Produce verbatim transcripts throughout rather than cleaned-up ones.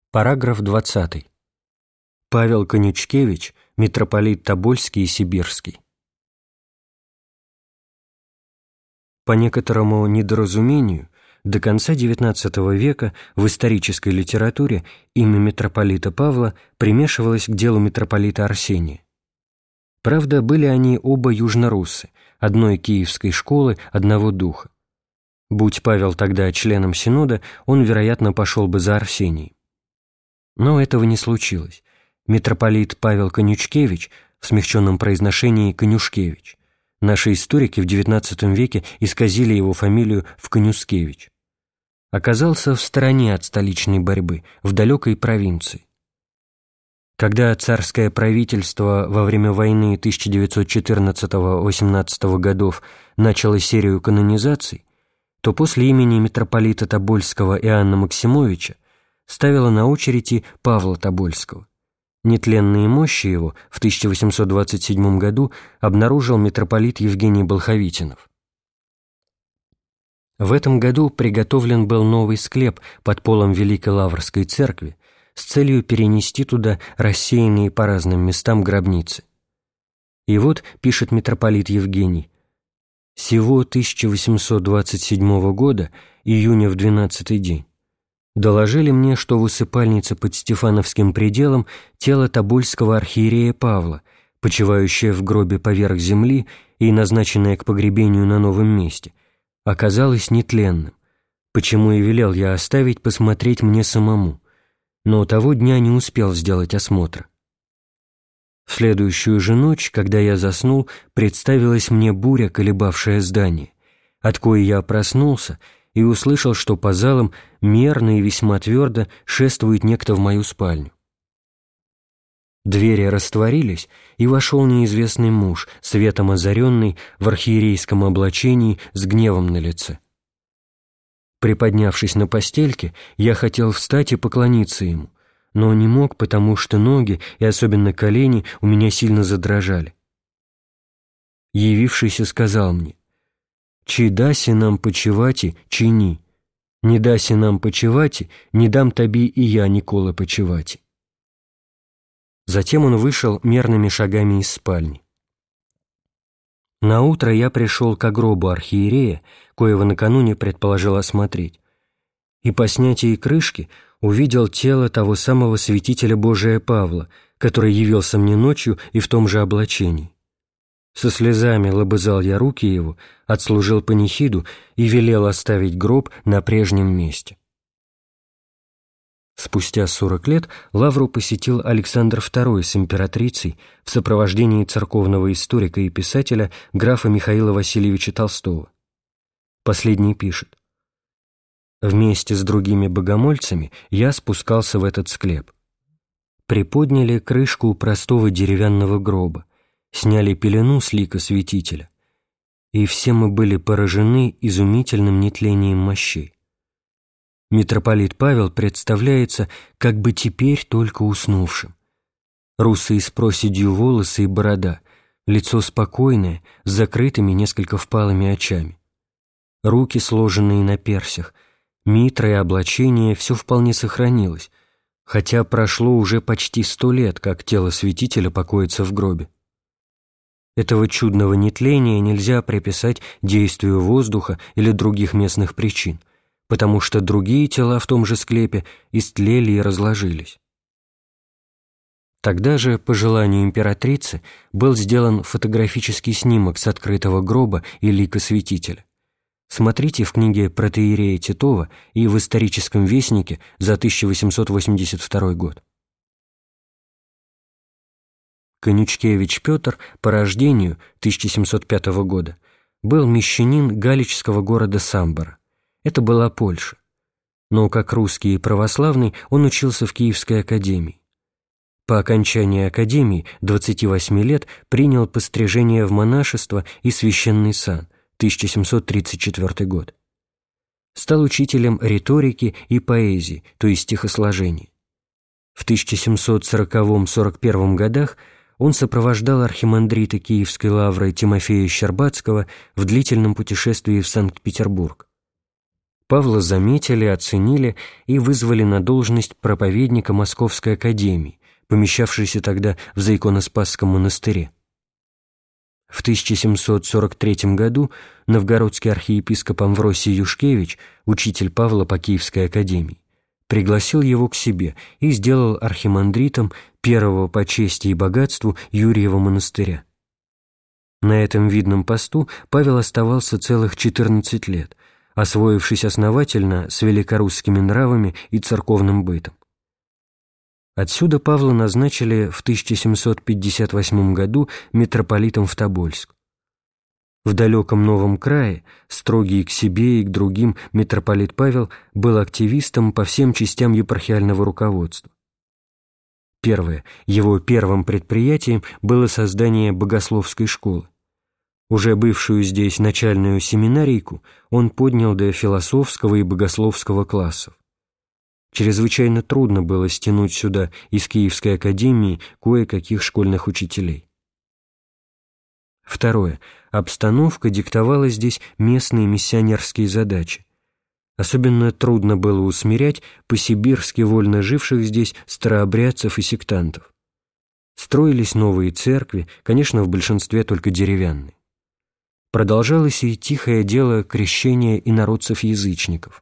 Параграф двадцатый. Павел Конючкевич, митрополит Тобольский и Сибирский. По некоторому недоразумению, до конца девятнадцатого века в исторической литературе имя митрополита Павла примешивалось к делу митрополита Арсения. Правда, были они оба южноруссы, одной киевской школы, одного духа. Будь Павел тогда членом Синода, он, вероятно, пошел бы за Арсением. Но этого не случилось. Митрополит Павел Конючкевич, в смягченном произношении Конюшкевич. Наши историки в девятнадцатом веке исказили его фамилию в Конюскевич. Оказался в стороне от столичной борьбы, в далекой провинции. Когда царское правительство во время войны тысяча девятьсот четырнадцатого — восемнадцатого годов начало серию канонизаций, то после имени митрополита Тобольского Иоанна Максимовича ставило на очередь и Павла Тобольского. Нетленные мощи его в тысяча восемьсот двадцать седьмом году обнаружил митрополит Евгений Болховитинов. В этом году приготовлен был новый склеп под полом Великой Лаврской церкви с целью перенести туда рассеянные по разным местам гробницы. И вот, пишет митрополит Евгений, «Сего тысяча восемьсот двадцать седьмого года, июня в двенадцатый день, доложили мне, что в усыпальнице под Стефановским пределом тело тобольского архиерея Павла, почивающее в гробе поверх земли и назначенное к погребению на новом месте, оказалось нетленным, почему и велел я оставить посмотреть мне самому, но того дня не успел сделать осмотра. В следующую же ночь, когда я заснул, представилась мне буря, колебавшая здание, от коей я проснулся и услышал, что по залам мерно и весьма твердо шествует некто в мою спальню. Двери растворились, и вошел неизвестный муж, светом озаренный, в архиерейском облачении, с гневом на лице. Приподнявшись на постельке, я хотел встать и поклониться ему, но не мог, потому что ноги, и особенно колени, у меня сильно задрожали. Явившийся сказал мне: «Чи даси нам почивати, чини, не даси нам почивати, не дам таби и я николы почивати». Затем он вышел мерными шагами из спальни. Наутро я пришел к гробу архиерея, коего накануне предположил осмотреть, и по снятии крышки увидел тело того самого святителя Божия Павла, который явился мне ночью и в том же облачении. Со слезами лобызал я руки его, отслужил панихиду и велел оставить гроб на прежнем месте. Спустя сорок лет Лавру посетил Александр второй с императрицей в сопровождении церковного историка и писателя графа Михаила Васильевича Толстого. Последний пишет: «Вместе с другими богомольцами я спускался в этот склеп. Приподняли крышку простого деревянного гроба, сняли пелену с лика святителя, и все мы были поражены изумительным нетлением мощей. Митрополит Павел представляется как бы теперь только уснувшим. Русые с проседью волосы и борода, лицо спокойное, с закрытыми несколько впалыми очами. Руки, сложенные на персях, митра и облачение — все вполне сохранилось, хотя прошло уже почти сто лет, как тело святителя покоится в гробе. Этого чудного нетления нельзя приписать действию воздуха или других местных причин, потому что другие тела в том же склепе истлели и разложились. Тогда же, по желанию императрицы, был сделан фотографический снимок с открытого гроба и лика святителя. Смотрите в книге протоиерея Титова и в «Историческом вестнике» за тысяча восемьсот восемьдесят второй год. Конючкевич Петр по рождению тысяча семьсот пятого года был мещанин галичского города Самбора. Это была Польша. Но как русский и православный он учился в Киевской академии. По окончании академии, двадцати восьми лет, принял пострижение в монашество и священный сан, тысяча семьсот тридцать четвёртый год. Стал учителем риторики и поэзии, то есть стихосложения. В тысяча семьсот сороковом — сорок первом годах он сопровождал архимандрита Киевской лавры Тимофея Щербацкого в длительном путешествии в Санкт-Петербург. Павла заметили, оценили и вызвали на должность проповедника Московской академии, помещавшейся тогда в Заиконоспасском монастыре. В тысяча семьсот сорок третьем году новгородский архиепископ Амвросий Юшкевич, учитель Павла по Киевской академии, пригласил его к себе и сделал архимандритом первого по чести и богатству Юрьева монастыря. На этом видном посту Павел оставался целых четырнадцать лет, освоившись основательно с великорусскими нравами и церковным бытом. Отсюда Павла назначили в тысяча семьсот пятьдесят восьмом году митрополитом в Тобольск. В далеком новом крае, строгий к себе и к другим, митрополит Павел был активистом по всем частям епархиального руководства. Первое. Его первым предприятием было создание богословской школы. Уже бывшую здесь начальную семинарийку он поднял до философского и богословского классов. Чрезвычайно трудно было стянуть сюда из Киевской академии кое-каких школьных учителей. Второе. Обстановка диктовала здесь местные миссионерские задачи. Особенно трудно было усмирять по-сибирски вольно живших здесь старообрядцев и сектантов. Строились новые церкви, конечно, в большинстве только деревянные. Продолжалось и тихое дело крещения инородцев-язычников.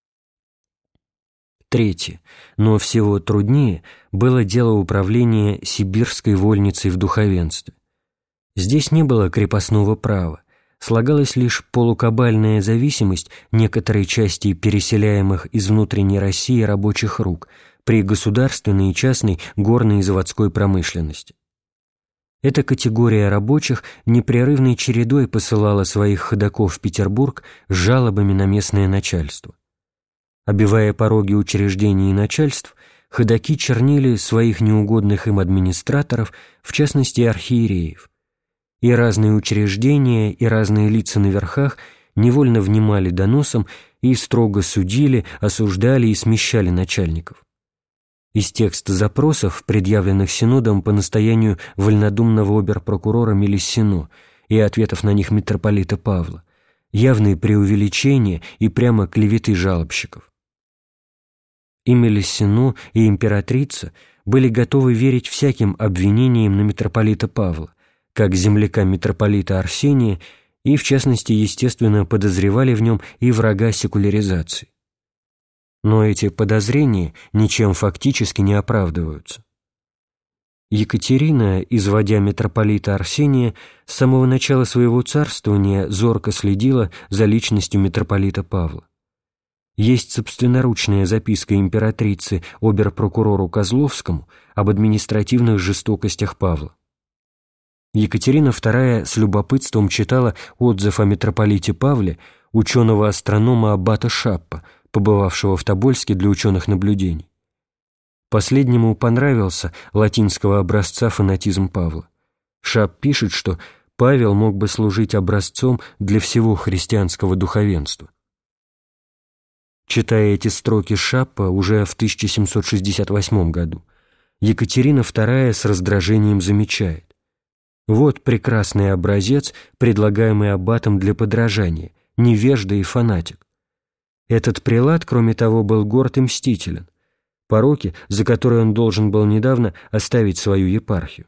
Третье, но всего труднее, было дело управления сибирской вольницей в духовенстве. Здесь не было крепостного права, слагалась лишь полукабальная зависимость некоторой части переселяемых из внутренней России рабочих рук при государственной и частной горной и заводской промышленности. Эта категория рабочих непрерывной чередой посылала своих ходоков в Петербург с жалобами на местное начальство. Обивая пороги учреждений и начальств, ходоки чернили своих неугодных им администраторов, в частности архиереев. И разные учреждения, и разные лица на верхах невольно внимали доносам и строго судили, осуждали и смещали начальников. Из текста запросов, предъявленных Синодом по настоянию вольнодумного обер-прокурора Мелиссино и ответов на них митрополита Павла, явные преувеличения и прямо клеветы жалобщиков. И Мелиссино, и императрица были готовы верить всяким обвинениям на митрополита Павла, как земляка митрополита Арсения, и, в частности, естественно, подозревали в нем и врага секуляризации. Но эти подозрения ничем фактически не оправдываются. Екатерина, изводя митрополита Арсения, с самого начала своего царствования зорко следила за личностью митрополита Павла. Есть собственноручная записка императрицы обер-прокурору Козловскому об административных жестокостях Павла. Екатерина вторая с любопытством читала отзыв о митрополите Павле ученого-астронома аббата Шаппа, побывавшего в Тобольске для ученых наблюдений. Последнему понравился латинского образца фанатизм Павла. Шапп пишет, что Павел мог бы служить образцом для всего христианского духовенства. Читая эти строки Шаппа уже в тысяча семьсот шестьдесят восьмом году, Екатерина вторая с раздражением замечает: вот прекрасный образец, предлагаемый аббатом для подражания, невежда и фанатик. Этот прелат, кроме того, был горд и мстителен, пороки, за которые он должен был недавно оставить свою епархию.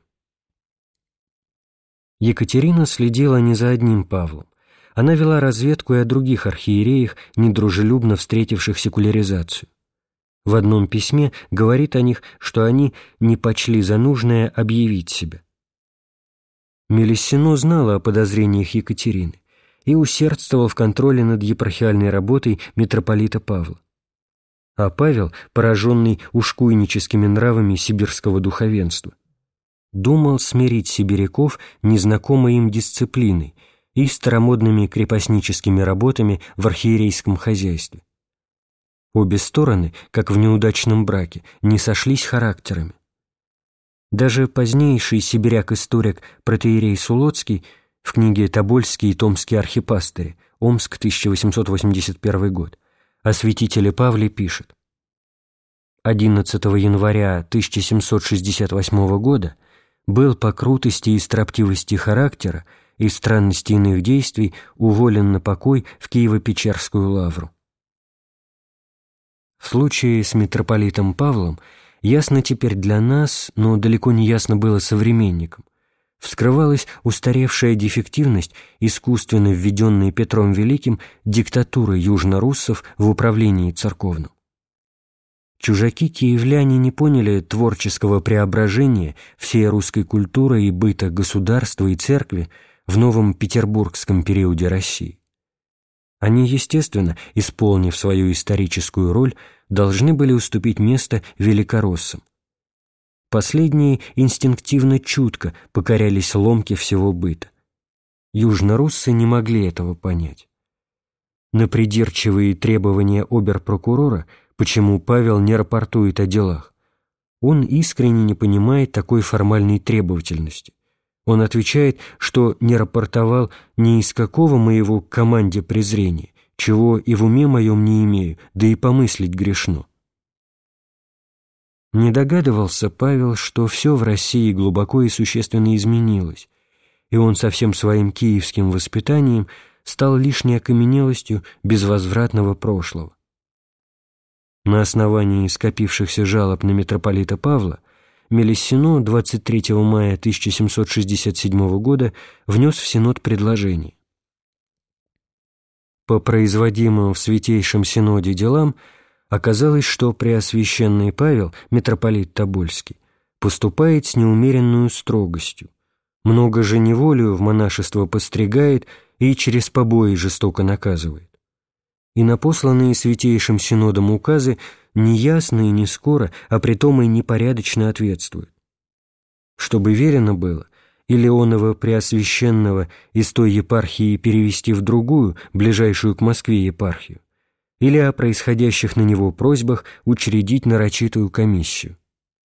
Екатерина следила не за одним Павлом. Она вела разведку и о других архиереях, недружелюбно встретивших секуляризацию. В одном письме говорит о них, что они не почли за нужное объявить себя. Мелиссино знала о подозрениях Екатерины и усердствовал в контроле над епархиальной работой митрополита Павла. А Павел, пораженный ушкуйническими нравами сибирского духовенства, думал смирить сибиряков незнакомой им дисциплиной и старомодными крепостническими работами в архиерейском хозяйстве. Обе стороны, как в неудачном браке, не сошлись характерами. Даже позднейший сибиряк-историк протоиерей Сулоцкий в книге «Тобольские и томские архипастыри», Омск, тысяча восемьсот восемьдесят первый год, о святителе Павле пишет: одиннадцатого января тысяча семьсот шестьдесят восьмого года был по крутости и строптивости характера и странности иных действий уволен на покой в Киево-Печерскую лавру. В случае с митрополитом Павлом ясно теперь для нас, но далеко не ясно было современникам, вскрывалась устаревшая дефективность, искусственно введенной Петром Великим диктатуры южноруссов в управлении церковным. Чужаки-киевляне не поняли творческого преображения всей русской культуры и быта государства и церкви в новом петербургском периоде России. Они, естественно, исполнив свою историческую роль, должны были уступить место великороссам. Последние инстинктивно чутко покорялись ломке всего быта. Южноруссы не могли этого понять. На придирчивые требования обер-прокурора, почему Павел не рапортует о делах, он искренне не понимает такой формальной требовательности. Он отвечает, что не рапортовал ни из какого моего к команде презрения, чего и в уме моем не имею, да и помыслить грешно. Не догадывался Павел, что все в России глубоко и существенно изменилось, и он со всем своим киевским воспитанием стал лишней окаменелостью безвозвратного прошлого. На основании скопившихся жалоб на митрополита Павла Мелиссино двадцать третьего мая тысяча семьсот шестьдесят седьмого года внес в Синод предложение. По производимым в Святейшем Синоде делам оказалось, что Преосвященный Павел, митрополит Тобольский, поступает с неумеренную строгостью, много же неволею в монашество постригает и через побои жестоко наказывает. И на посланные Святейшим Синодом указы неясно и не скоро, а притом и непорядочно ответствуют. Чтобы верено было, или оного Преосвященного из той епархии перевести в другую, ближайшую к Москве епархию, или о происходящих на него просьбах учредить нарочитую комиссию.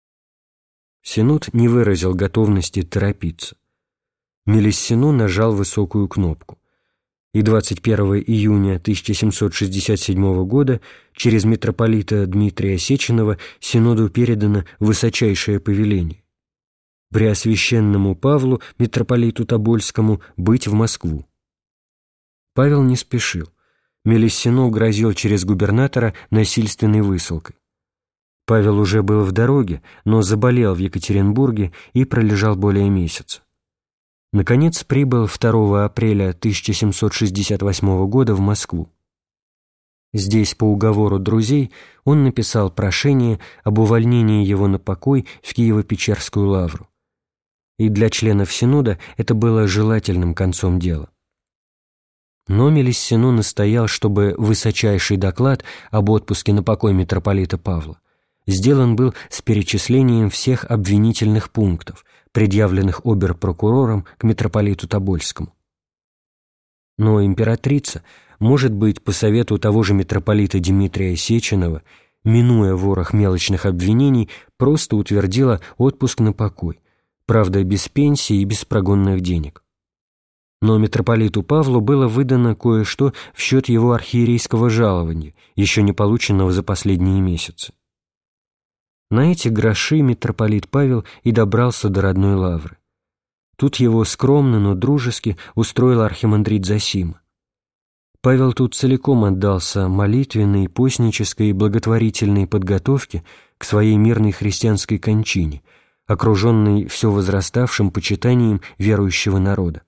Синод не выразил готовности торопиться. Мелиссино нажал высокую кнопку, и двадцать первого июня тысяча семьсот шестьдесят седьмого года через митрополита Дмитрия Сеченова Синоду передано высочайшее повеление Преосвященному Павлу, митрополиту Тобольскому, быть в Москву. Павел не спешил. Мелиссино грозил через губернатора насильственной высылкой. Павел уже был в дороге, но заболел в Екатеринбурге и пролежал более месяца. Наконец прибыл второго апреля тысяча семьсот шестьдесят восьмого года в Москву. Здесь, по уговору друзей, он написал прошение об увольнении его на покой в Киево-Печерскую лавру. И для членов Синода это было желательным концом дела. Но Мелиссино настоял, чтобы высочайший доклад об отпуске на покой митрополита Павла сделан был с перечислением всех обвинительных пунктов, предъявленных обер-прокурором к митрополиту Тобольскому. Но императрица, может быть, по совету того же митрополита Дмитрия Сеченова, минуя ворох мелочных обвинений, просто утвердила отпуск на покой, правда, без пенсии и без прогонных денег. Но митрополиту Павлу было выдано кое-что в счет его архиерейского жалования, еще не полученного за последние месяцы. На эти гроши митрополит Павел и добрался до родной лавры. Тут его скромно, но дружески устроил архимандрит Зосима. Павел тут целиком отдался молитвенной, постнической и благотворительной подготовке к своей мирной христианской кончине, окруженной все возраставшим почитанием верующего народа.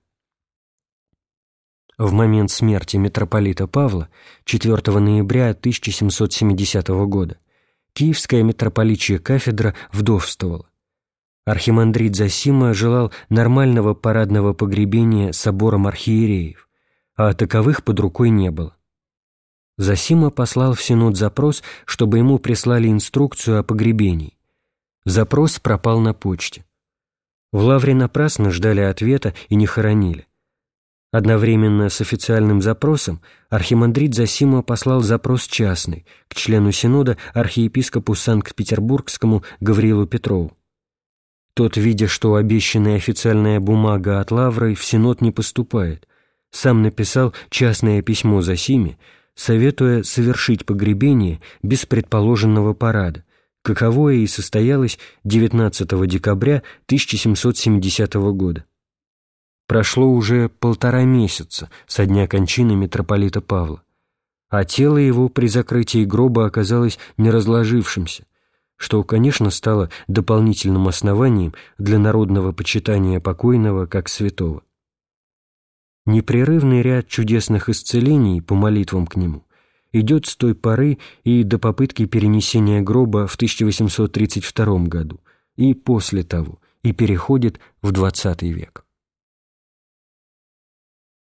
В момент смерти митрополита Павла, четвёртого ноября тысяча семьсот семидесятого года, Киевская митрополичья кафедра вдовствовала. Архимандрит Зосима желал нормального парадного погребения собором архиереев, а таковых под рукой не было. Зосима послал в Синод запрос, чтобы ему прислали инструкцию о погребении. Запрос пропал на почте. В лавре напрасно ждали ответа и не хоронили. Одновременно с официальным запросом архимандрит Зосима послал запрос частный к члену Синода архиепископу Санкт-Петербургскому Гавриилу Петрову. Тот, видя, что обещанная официальная бумага от лавры в Синод не поступает, сам написал частное письмо Зосиме, советуя совершить погребение без предположенного парада, каковое и состоялось девятнадцатого декабря тысяча семьсот семидесятого года. Прошло уже полтора месяца со дня кончины митрополита Павла, а тело его при закрытии гроба оказалось неразложившимся, что, конечно, стало дополнительным основанием для народного почитания покойного как святого. Непрерывный ряд чудесных исцелений по молитвам к нему идет с той поры и до попытки перенесения гроба в тысяча восемьсот тридцать втором году, и после того, и переходит в двадцатый век.